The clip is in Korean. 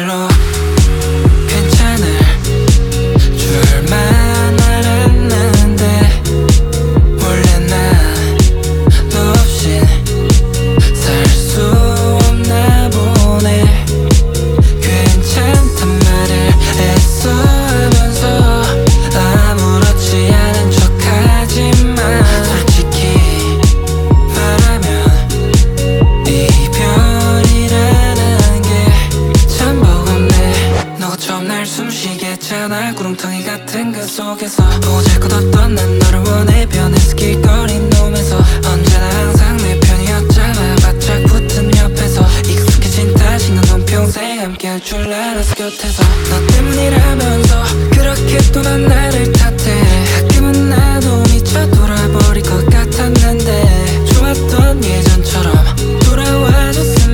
별로 괜찮을 줄만 알았는데 원래 난 너 없인 살 수 없나 보네. 괜찮단 말을 애써 하면서 아무렇지 않은 척하지만 솔직히 말하면 이별이라는 게 참 버겁네. 너가 처음 날 숨쉬게 했잖아. 구름텅이 같은 그 속에서 보잘것없던 난 너를 원해. 변해서 길거리 놈에서 언제나 항상 내 편이었잖아. 바짝 붙은 옆에서 익숙해진 탓인 건 넌 평생 함께 할 줄 알아서 곁에서 너 때문이라면서 그렇게 또 난 나를 탓해. 가끔은 나도 미쳐 돌아버릴 것 같았는데 좋았던 예전처럼 돌아와줬으면